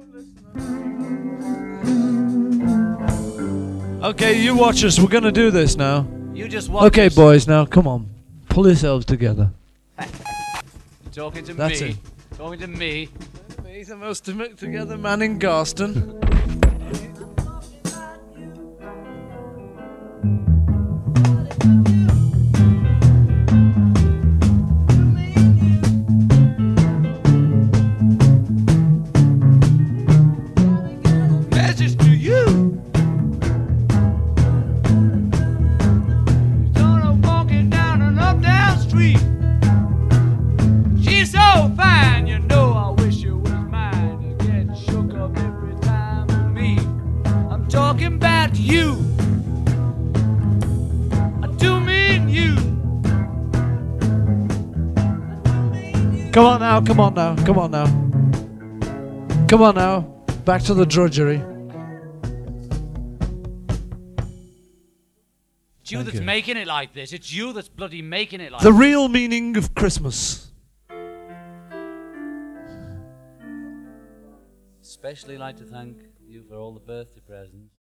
Okay, you watch us. We're gonna do this now. You just watch. Okay, us. boys, now come on. Pull yourselves together. Talking to That's me. it. Talking to me. He's the most together man in Garston. Message to you. Donna walking down an up-down street. She's so fine, you know. I wish you was mine. You get shook up every time with me. I'm talking about you. I do mean you. Come on now, come on now, come on now. Come on now. Back to the drudgery. It's you Thank that's you. making it like this. It's you that's bloody making it like The this. real meaning of Christmas. Especially like to thank you for all the birthday presents.